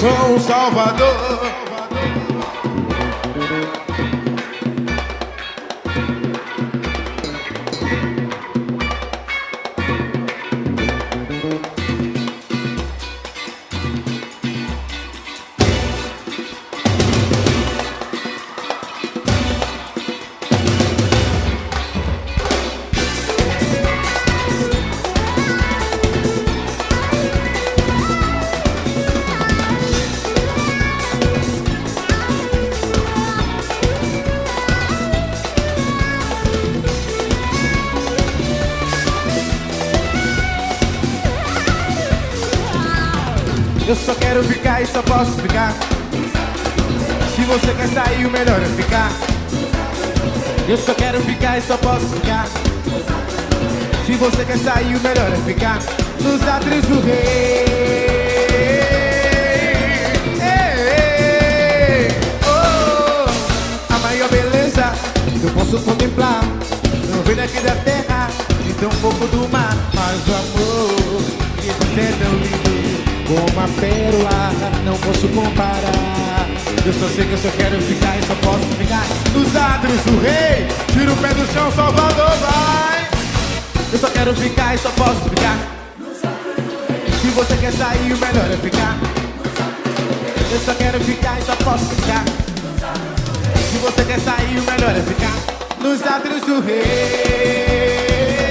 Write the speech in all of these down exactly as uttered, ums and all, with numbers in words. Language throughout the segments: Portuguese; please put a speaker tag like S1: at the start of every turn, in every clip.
S1: sou um salvador. Eu só quero ficar e só posso ficar. Se você quer sair, o melhor é ficar. Eu só quero ficar e só posso ficar. Se você quer sair, o melhor é ficar nos atrios do rei. Ei, oh, a maior beleza eu posso contemplar. Não vem daqui da terra, e tão pouco do mar. Mas o amor que você é tão lindo como a pérola, não posso comparar. Eu só sei que eu só quero ficar e só posso ficar nos atos do rei. Tira o pé do chão, Salvador, vai. Eu só quero ficar e só posso ficar. Se você quer sair, o melhor é ficar. Eu só quero ficar e só posso ficar. Se você quer sair, o melhor é ficar nos atos do rei.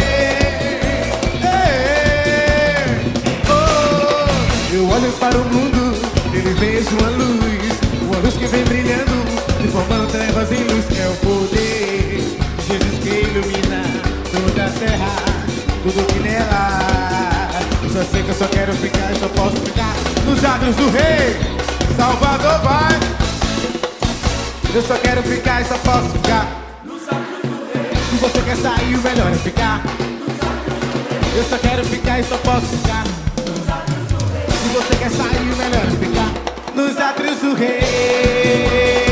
S1: Eu olho para o mundo, ele vejo uma luz, uma luz que vem brilhando, transformando trevas em luz. É o poder de Jesus que ilumina toda a terra, tudo que nela. Eu só sei que eu só quero ficar e só posso ficar nos atos do rei. Salvador, vai. Eu só quero ficar e só posso ficar nos atos do rei. Se você quer sair, o melhor é ficar. Eu só quero ficar e só posso ficar. Se você quer sair, o melhor é ficar nos atrios do rei.